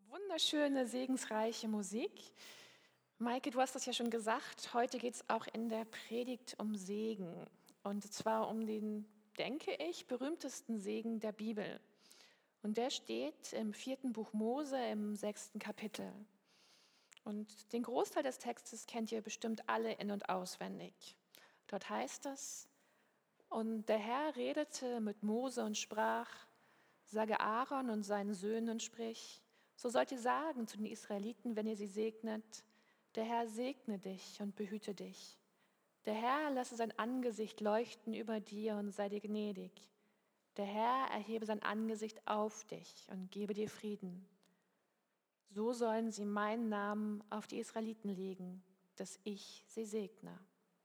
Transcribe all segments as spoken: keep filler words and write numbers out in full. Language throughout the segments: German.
Wunderschöne, segensreiche Musik. Maike, du hast das ja schon gesagt, heute geht es auch in der Predigt um Segen. Und zwar um den, denke ich, berühmtesten Segen der Bibel. Und der steht im vierten Buch Mose im sechsten Kapitel. Und den Großteil des Textes kennt ihr bestimmt alle in- und auswendig. Dort heißt es: Und der Herr redete mit Mose und sprach: Sage Aaron und seinen Söhnen und sprich: So sollt ihr sagen zu den Israeliten, wenn ihr sie segnet: Der Herr segne dich und behüte dich. Der Herr lasse sein Angesicht leuchten über dir und sei dir gnädig. Der Herr erhebe sein Angesicht auf dich und gebe dir Frieden. So sollen sie meinen Namen auf die Israeliten legen, dass ich sie segne.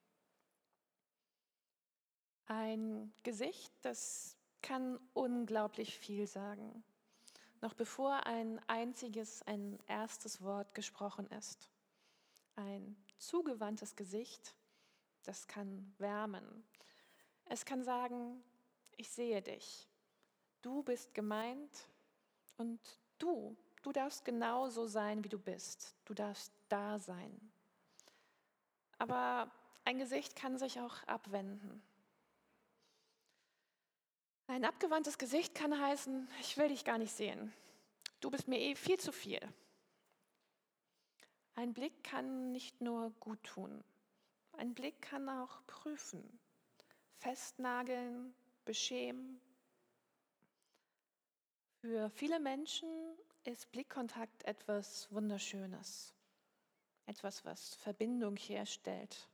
Ein Gesicht, das kann unglaublich viel sagen, noch bevor ein einziges, ein erstes Wort gesprochen ist. Ein zugewandtes Gesicht, das kann wärmen. Es kann sagen: Ich sehe dich, du bist gemeint und du, du darfst genauso sein, wie du bist. Du darfst da sein. Aber ein Gesicht kann sich auch abwenden. Ein abgewandtes Gesicht kann heißen: Ich will dich gar nicht sehen. Du bist mir eh viel zu viel. Ein Blick kann nicht nur gut tun. Ein Blick kann auch prüfen, festnageln, beschämen. Für viele Menschen ist Blickkontakt etwas Wunderschönes, etwas, was Verbindung herstellt.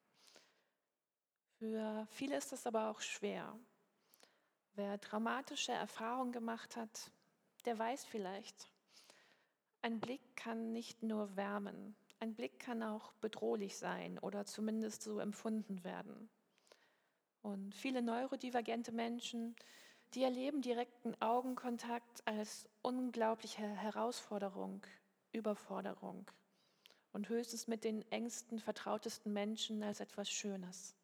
Für viele ist es aber auch schwer. Wer traumatische Erfahrungen gemacht hat, der weiß vielleicht: Ein Blick kann nicht nur wärmen, ein Blick kann auch bedrohlich sein oder zumindest so empfunden werden. Und viele neurodivergente Menschen, die erleben direkten Augenkontakt als unglaubliche Herausforderung, Überforderung und höchstens mit den engsten, vertrautesten Menschen als etwas Schönes.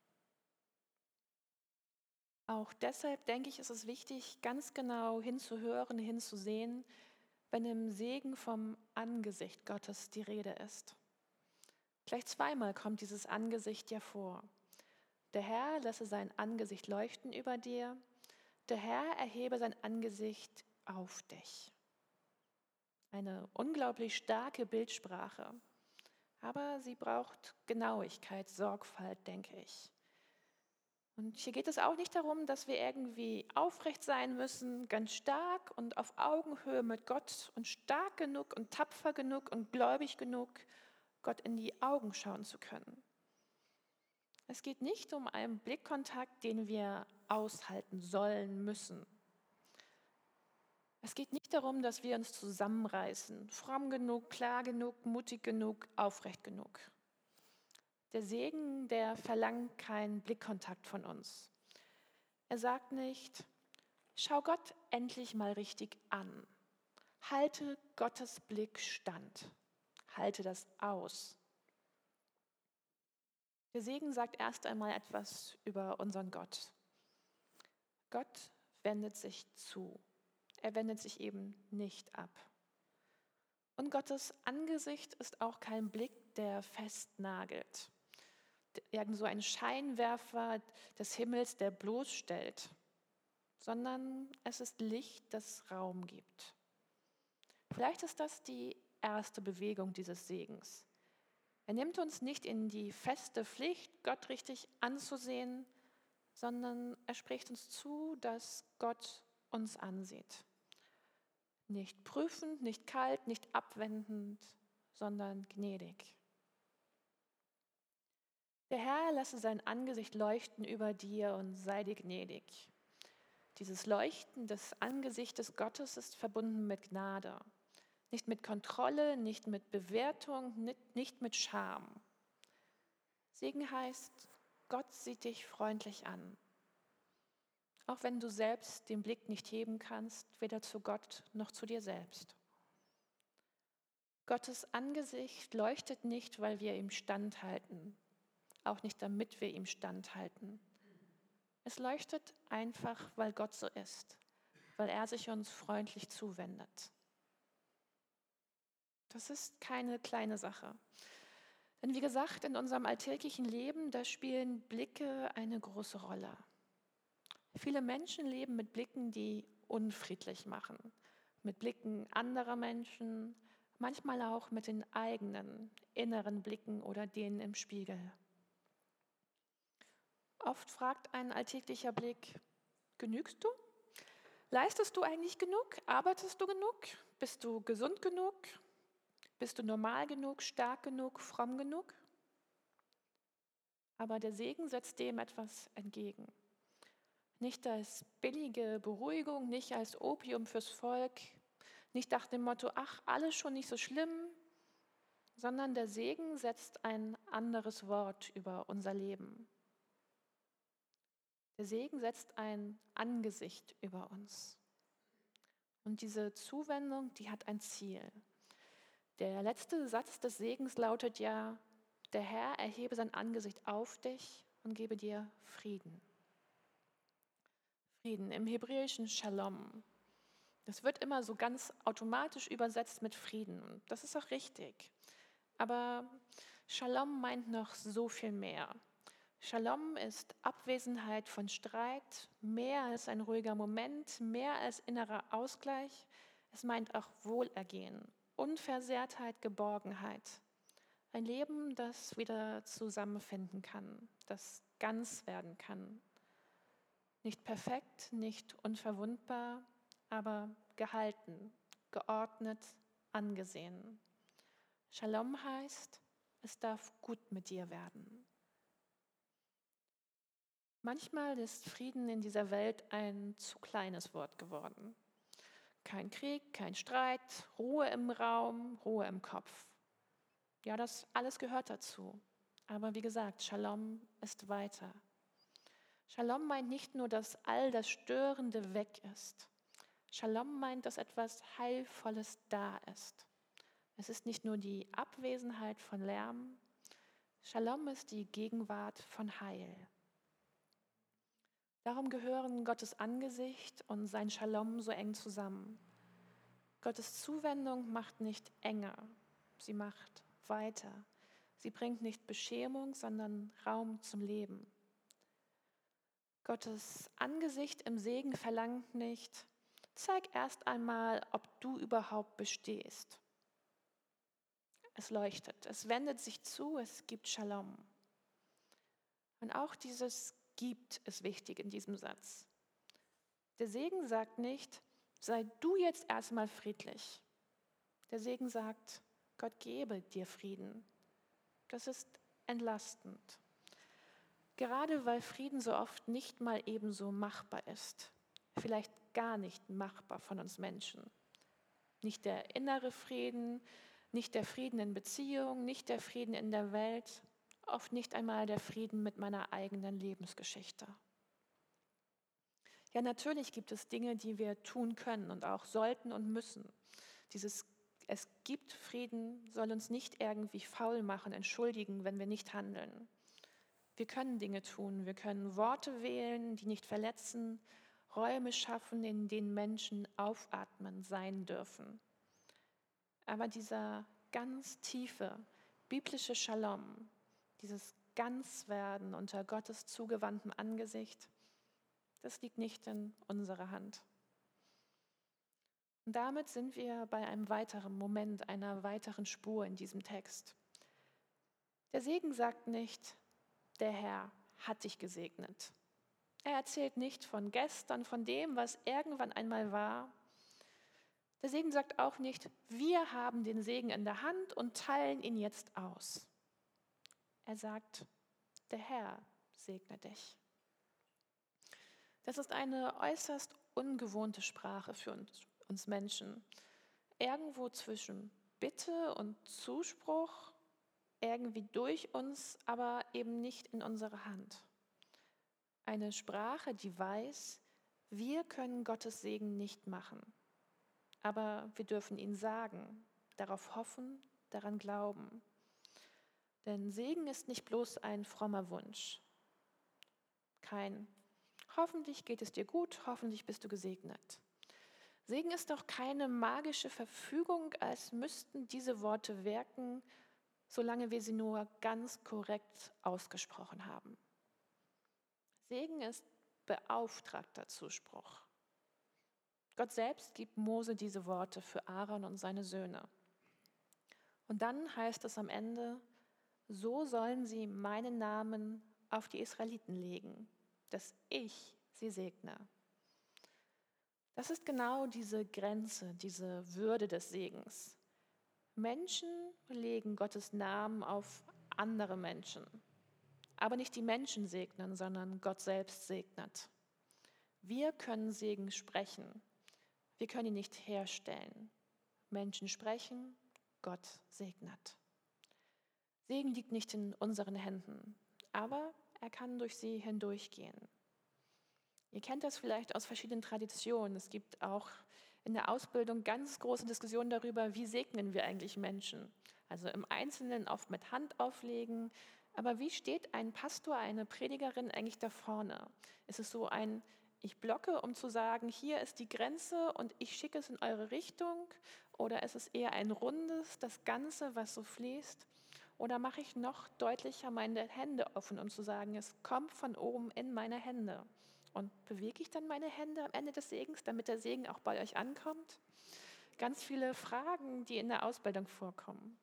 Auch deshalb denke ich, ist es wichtig, ganz genau hinzuhören, hinzusehen, wenn im Segen vom Angesicht Gottes die Rede ist. Gleich zweimal kommt dieses Angesicht ja vor. Der Herr lasse sein Angesicht leuchten über dir. Der Herr erhebe sein Angesicht auf dich. Eine unglaublich starke Bildsprache, aber sie braucht Genauigkeit, Sorgfalt, denke ich. Und hier geht es auch nicht darum, dass wir irgendwie aufrecht sein müssen, ganz stark und auf Augenhöhe mit Gott und stark genug und tapfer genug und gläubig genug, Gott in die Augen schauen zu können. Es geht nicht um einen Blickkontakt, den wir aushalten sollen müssen. Es geht nicht darum, dass wir uns zusammenreißen, fromm genug, klar genug, mutig genug, aufrecht genug. Der Segen, der verlangt keinen Blickkontakt von uns. Er sagt nicht: Schau Gott endlich mal richtig an. Halte Gottes Blick stand. Halte das aus. Der Segen sagt erst einmal etwas über unseren Gott. Gott wendet sich zu. Er wendet sich eben nicht ab. Und Gottes Angesicht ist auch kein Blick, der festnagelt. Irgend so ein Scheinwerfer des Himmels, der bloßstellt, sondern es ist Licht, das Raum gibt. Vielleicht ist das die erste Bewegung dieses Segens. Er nimmt uns nicht in die feste Pflicht, Gott richtig anzusehen, sondern er spricht uns zu, dass Gott uns ansieht. Nicht prüfend, nicht kalt, nicht abwendend, sondern gnädig. Der Herr lasse sein Angesicht leuchten über dir und sei dir gnädig. Dieses Leuchten des Angesichtes Gottes ist verbunden mit Gnade. Nicht mit Kontrolle, nicht mit Bewertung, nicht mit Scham. Segen heißt: Gott sieht dich freundlich an. Auch wenn du selbst den Blick nicht heben kannst, weder zu Gott noch zu dir selbst. Gottes Angesicht leuchtet nicht, weil wir ihm standhalten, auch nicht damit wir ihm standhalten. Es leuchtet einfach, weil Gott so ist, weil er sich uns freundlich zuwendet. Das ist keine kleine Sache. Denn wie gesagt, in unserem alltäglichen Leben, da spielen Blicke eine große Rolle. Viele Menschen leben mit Blicken, die unfriedlich machen, mit Blicken anderer Menschen, manchmal auch mit den eigenen inneren Blicken oder denen im Spiegel. Oft fragt ein alltäglicher Blick: Genügst du? Leistest du eigentlich genug? Arbeitest du genug? Bist du gesund genug? Bist du normal genug, stark genug, fromm genug? Aber der Segen setzt dem etwas entgegen. Nicht als billige Beruhigung, nicht als Opium fürs Volk, nicht nach dem Motto, ach, alles schon nicht so schlimm, sondern der Segen setzt ein anderes Wort über unser Leben. Der Segen setzt ein Angesicht über uns. Und diese Zuwendung, die hat ein Ziel. Der letzte Satz des Segens lautet ja: Der Herr erhebe sein Angesicht auf dich und gebe dir Frieden. Frieden, im Hebräischen Shalom. Das wird immer so ganz automatisch übersetzt mit Frieden. Und das ist auch richtig. Aber Shalom meint noch so viel mehr. Shalom ist Abwesenheit von Streit, mehr als ein ruhiger Moment, mehr als innerer Ausgleich. Es meint auch Wohlergehen, Unversehrtheit, Geborgenheit. Ein Leben, das wieder zusammenfinden kann, das ganz werden kann. Nicht perfekt, nicht unverwundbar, aber gehalten, geordnet, angesehen. Shalom heißt, es darf gut mit dir werden. Manchmal ist Frieden in dieser Welt ein zu kleines Wort geworden. Kein Krieg, kein Streit, Ruhe im Raum, Ruhe im Kopf. Ja, das alles gehört dazu. Aber wie gesagt, Shalom ist weiter. Shalom meint nicht nur, dass all das Störende weg ist. Shalom meint, dass etwas Heilvolles da ist. Es ist nicht nur die Abwesenheit von Lärm. Shalom ist die Gegenwart von Heil. Darum gehören Gottes Angesicht und sein Shalom so eng zusammen. Gottes Zuwendung macht nicht enger, sie macht weiter. Sie bringt nicht Beschämung, sondern Raum zum Leben. Gottes Angesicht im Segen verlangt nicht: Zeig erst einmal, ob du überhaupt bestehst. Es leuchtet, es wendet sich zu, es gibt Shalom. Und auch dieses Gibt ist wichtig in diesem Satz. Der Segen sagt nicht: Sei du jetzt erstmal friedlich. Der Segen sagt: Gott gebe dir Frieden. Das ist entlastend. Gerade weil Frieden so oft nicht mal ebenso machbar ist. Vielleicht gar nicht machbar von uns Menschen. Nicht der innere Frieden, nicht der Frieden in Beziehungen, nicht der Frieden in der Welt, oft nicht einmal der Frieden mit meiner eigenen Lebensgeschichte. Ja, natürlich gibt es Dinge, die wir tun können und auch sollten und müssen. Dieses Es gibt Frieden soll uns nicht irgendwie faul machen, entschuldigen, wenn wir nicht handeln. Wir können Dinge tun, wir können Worte wählen, die nicht verletzen, Räume schaffen, in denen Menschen aufatmen, sein dürfen. Aber dieser ganz tiefe, biblische Shalom, dieses Ganzwerden unter Gottes zugewandtem Angesicht, das liegt nicht in unserer Hand. Und damit sind wir bei einem weiteren Moment, einer weiteren Spur in diesem Text. Der Segen sagt nicht: Der Herr hat dich gesegnet. Er erzählt nicht von gestern, von dem, was irgendwann einmal war. Der Segen sagt auch nicht: Wir haben den Segen in der Hand und teilen ihn jetzt aus. Er sagt: Der Herr segne dich. Das ist eine äußerst ungewohnte Sprache für uns, uns Menschen. Irgendwo zwischen Bitte und Zuspruch, irgendwie durch uns, aber eben nicht in unserer Hand. Eine Sprache, die weiß, wir können Gottes Segen nicht machen. Aber wir dürfen ihn sagen, darauf hoffen, daran glauben. Denn Segen ist nicht bloß ein frommer Wunsch. Kein Hoffentlich geht es dir gut, hoffentlich bist du gesegnet. Segen ist doch keine magische Verfügung, als müssten diese Worte wirken, solange wir sie nur ganz korrekt ausgesprochen haben. Segen ist beauftragter Zuspruch. Gott selbst gibt Mose diese Worte für Aaron und seine Söhne. Und dann heißt es am Ende, so sollen sie meinen Namen auf die Israeliten legen, dass ich sie segne. Das ist genau diese Grenze, diese Würde des Segens. Menschen legen Gottes Namen auf andere Menschen, aber nicht die Menschen segnen, sondern Gott selbst segnet. Wir können Segen sprechen, wir können ihn nicht herstellen. Menschen sprechen, Gott segnet. Segen liegt nicht in unseren Händen, aber er kann durch sie hindurchgehen. Ihr kennt das vielleicht aus verschiedenen Traditionen. Es gibt auch in der Ausbildung ganz große Diskussionen darüber, wie segnen wir eigentlich Menschen. Also im Einzelnen oft mit Hand auflegen. Aber wie steht ein Pastor, eine Predigerin eigentlich da vorne? Ist es so ein, ich blocke, um zu sagen, hier ist die Grenze und ich schicke es in eure Richtung? Oder ist es eher ein rundes, das Ganze, was so fließt? Oder mache ich noch deutlicher meine Hände offen, um zu sagen, es kommt von oben in meine Hände? Und bewege ich dann meine Hände am Ende des Segens, damit der Segen auch bei euch ankommt? Ganz viele Fragen, die in der Ausbildung vorkommen.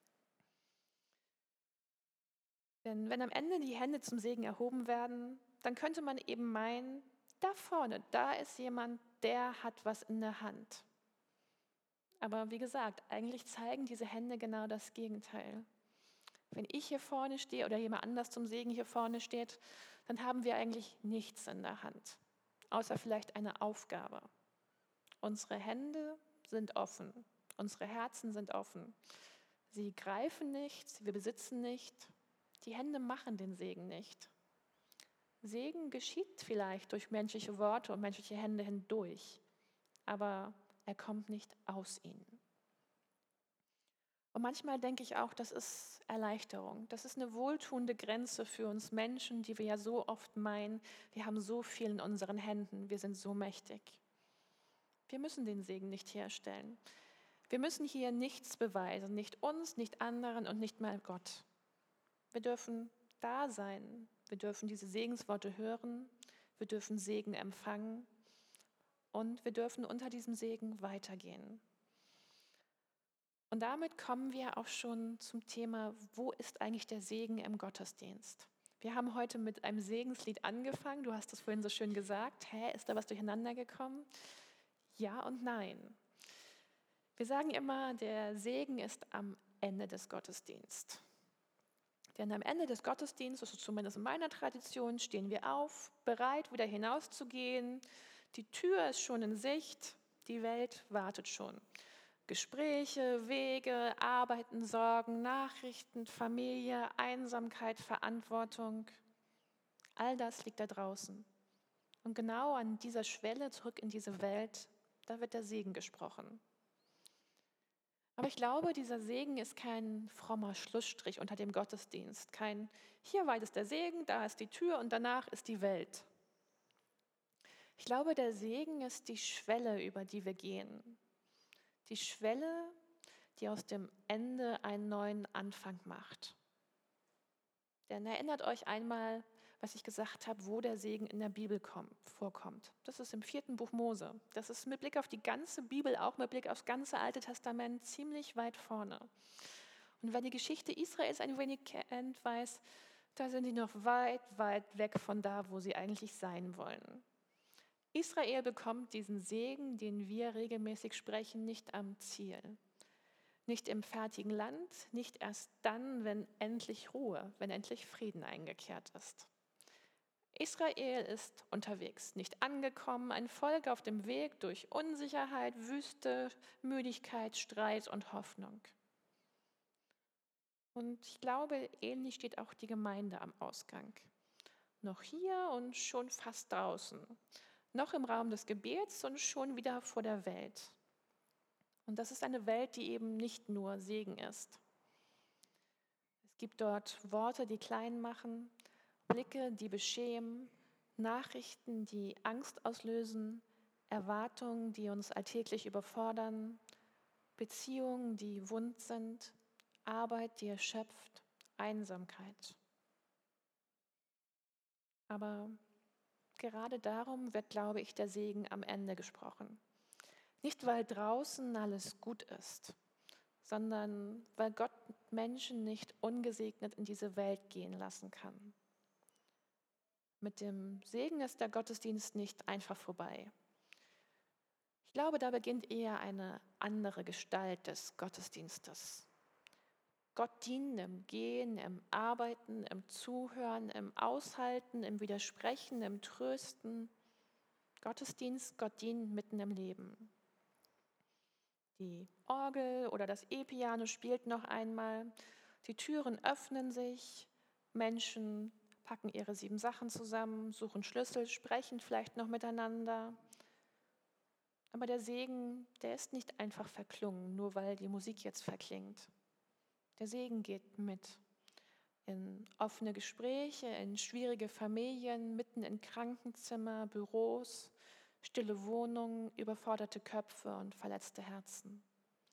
Denn wenn am Ende die Hände zum Segen erhoben werden, dann könnte man eben meinen, da vorne, da ist jemand, der hat was in der Hand. Aber wie gesagt, eigentlich zeigen diese Hände genau das Gegenteil. Wenn ich hier vorne stehe oder jemand anders zum Segen hier vorne steht, dann haben wir eigentlich nichts in der Hand, außer vielleicht eine Aufgabe. Unsere Hände sind offen, unsere Herzen sind offen. Sie greifen nicht, wir besitzen nicht. Die Hände machen den Segen nicht. Segen geschieht vielleicht durch menschliche Worte und menschliche Hände hindurch, aber er kommt nicht aus ihnen. Und manchmal denke ich auch, das ist Erleichterung. Das ist eine wohltuende Grenze für uns Menschen, die wir ja so oft meinen, wir haben so viel in unseren Händen, wir sind so mächtig. Wir müssen den Segen nicht herstellen. Wir müssen hier nichts beweisen, nicht uns, nicht anderen und nicht mal Gott. Wir dürfen da sein, wir dürfen diese Segensworte hören, wir dürfen Segen empfangen und wir dürfen unter diesem Segen weitergehen. Und damit kommen wir auch schon zum Thema, wo ist eigentlich der Segen im Gottesdienst? Wir haben heute mit einem Segenslied angefangen, du hast es vorhin so schön gesagt. Hä, ist da was durcheinander gekommen? Ja und nein. Wir sagen immer, der Segen ist am Ende des Gottesdienstes. Denn am Ende des Gottesdienstes, also zumindest in meiner Tradition, stehen wir auf, bereit, wieder hinauszugehen. Die Tür ist schon in Sicht, die Welt wartet schon. Gespräche, Wege, Arbeiten, Sorgen, Nachrichten, Familie, Einsamkeit, Verantwortung, all das liegt da draußen. Und genau an dieser Schwelle zurück in diese Welt, da wird der Segen gesprochen. Aber ich glaube, dieser Segen ist kein frommer Schlussstrich unter dem Gottesdienst. Kein, hier weit ist der Segen, da ist die Tür und danach ist die Welt. Ich glaube, der Segen ist die Schwelle, über die wir gehen. Die Schwelle, die aus dem Ende einen neuen Anfang macht. Denn erinnert euch einmal, was ich gesagt habe, wo der Segen in der Bibel kommt, vorkommt. Das ist im vierten Buch Mose. Das ist mit Blick auf die ganze Bibel, auch mit Blick aufs ganze Alte Testament, ziemlich weit vorne. Und wer die Geschichte Israels ein wenig kennt, weiß, da sind die noch weit, weit weg von da, wo sie eigentlich sein wollen. Israel bekommt diesen Segen, den wir regelmäßig sprechen, nicht am Ziel. Nicht im fertigen Land, nicht erst dann, wenn endlich Ruhe, wenn endlich Frieden eingekehrt ist. Israel ist unterwegs, nicht angekommen, ein Volk auf dem Weg durch Unsicherheit, Wüste, Müdigkeit, Streit und Hoffnung. Und ich glaube, ähnlich steht auch die Gemeinde am Ausgang. Noch hier und schon fast draußen. Noch im Raum des Gebets und schon wieder vor der Welt. Und das ist eine Welt, die eben nicht nur Segen ist. Es gibt dort Worte, die klein machen, Blicke, die beschämen, Nachrichten, die Angst auslösen, Erwartungen, die uns alltäglich überfordern, Beziehungen, die wund sind, Arbeit, die erschöpft, Einsamkeit. Aber gerade darum wird, glaube ich, der Segen am Ende gesprochen. Nicht, weil draußen alles gut ist, sondern weil Gott Menschen nicht ungesegnet in diese Welt gehen lassen kann. Mit dem Segen ist der Gottesdienst nicht einfach vorbei. Ich glaube, da beginnt eher eine andere Gestalt des Gottesdienstes. Gott dienen im Gehen, im Arbeiten, im Zuhören, im Aushalten, im Widersprechen, im Trösten. Gottesdienst, Gott dienen mitten im Leben. Die Orgel oder das E-Piano spielt noch einmal. Die Türen öffnen sich. Menschen packen ihre sieben Sachen zusammen, suchen Schlüssel, sprechen vielleicht noch miteinander. Aber der Segen, der ist nicht einfach verklungen, nur weil die Musik jetzt verklingt. Der Segen geht mit in offene Gespräche, in schwierige Familien, mitten in Krankenzimmer, Büros, stille Wohnungen, überforderte Köpfe und verletzte Herzen.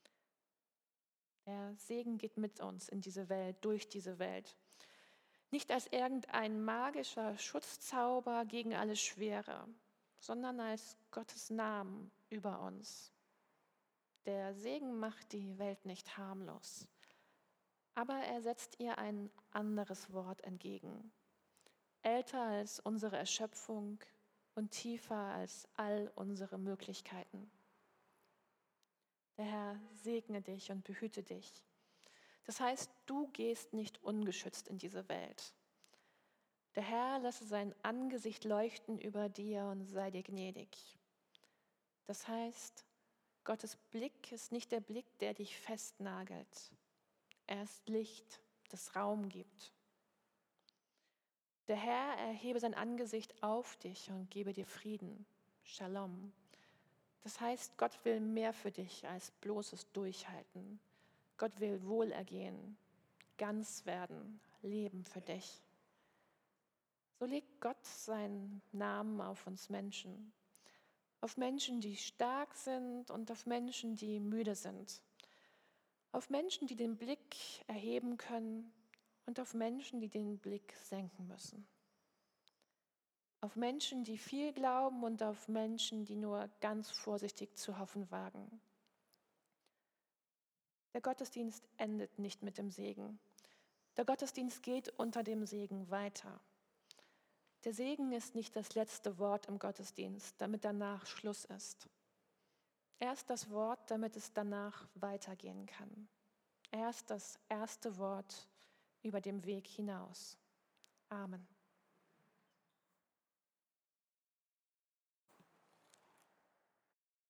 Der Segen geht mit uns in diese Welt, durch diese Welt. Nicht als irgendein magischer Schutzzauber gegen alle Schwere, sondern als Gottes Namen über uns. Der Segen macht die Welt nicht harmlos, aber er setzt ihr ein anderes Wort entgegen. Älter als unsere Erschöpfung und tiefer als all unsere Möglichkeiten. Der Herr segne dich und behüte dich. Das heißt, du gehst nicht ungeschützt in diese Welt. Der Herr lasse sein Angesicht leuchten über dir und sei dir gnädig. Das heißt, Gottes Blick ist nicht der Blick, der dich festnagelt. Er ist Licht, das Raum gibt. Der Herr erhebe sein Angesicht auf dich und gebe dir Frieden. Shalom. Das heißt, Gott will mehr für dich als bloßes Durchhalten. Gott will Wohlergehen, ganz werden, Leben für dich. So legt Gott seinen Namen auf uns Menschen. Auf Menschen, die stark sind und auf Menschen, die müde sind. Auf Menschen, die den Blick erheben können und auf Menschen, die den Blick senken müssen. Auf Menschen, die viel glauben und auf Menschen, die nur ganz vorsichtig zu hoffen wagen. Der Gottesdienst endet nicht mit dem Segen. Der Gottesdienst geht unter dem Segen weiter. Der Segen ist nicht das letzte Wort im Gottesdienst, damit danach Schluss ist. Er ist das Wort, damit es danach weitergehen kann. Er ist das erste Wort über dem Weg hinaus. Amen.